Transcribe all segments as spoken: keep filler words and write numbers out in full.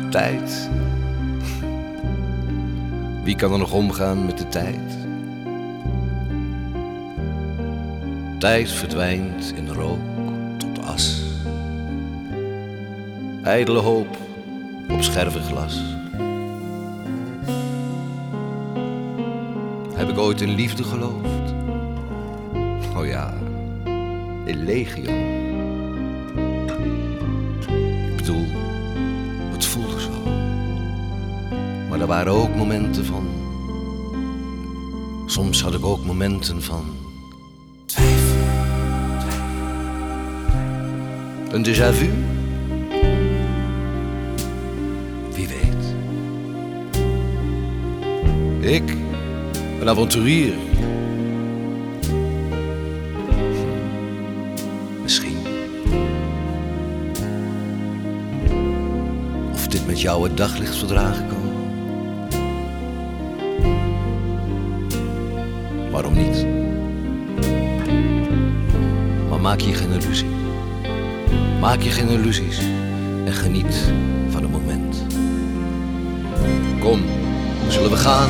tijd. Wie kan er nog omgaan met de tijd? Tijd verdwijnt in rook tot as. Ijdele hoop op schervenglas. Heb ik ooit in liefde geloofd? Oh ja, in legio. Ik bedoel, het voelde zo. Maar er waren ook momenten van... Soms had ik ook momenten van twijfel. Een déjà vu? Wie weet. Ik, een avonturier. Misschien. Of dit met jou het daglicht verdragen kan. Waarom niet? Maar maak je geen illusie. Maak je geen illusies en geniet van het moment. Kom, zullen we gaan?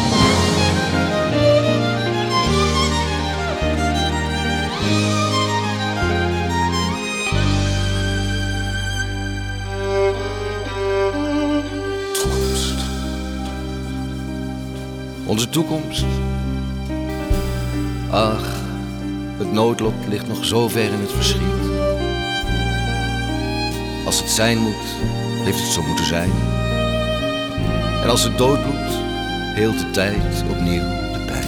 Toekomst. Onze toekomst. Ach, het noodlot ligt nog zo ver in het verschiet. Als het zijn moet, heeft het zo moeten zijn. En als het doodbloedt, heelt de tijd opnieuw de pijn.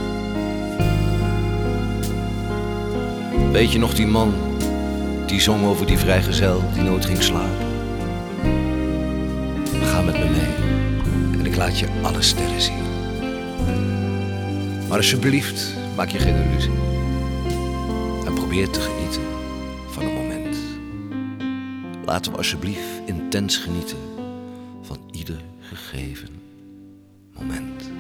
Weet je nog die man, die zong over die vrijgezel die nooit ging slapen? Ga met me mee en ik laat je alle sterren zien. Maar alsjeblieft, maak je geen illusie. En probeer te genieten van het moment. Laten we alsjeblieft intens genieten van ieder gegeven moment.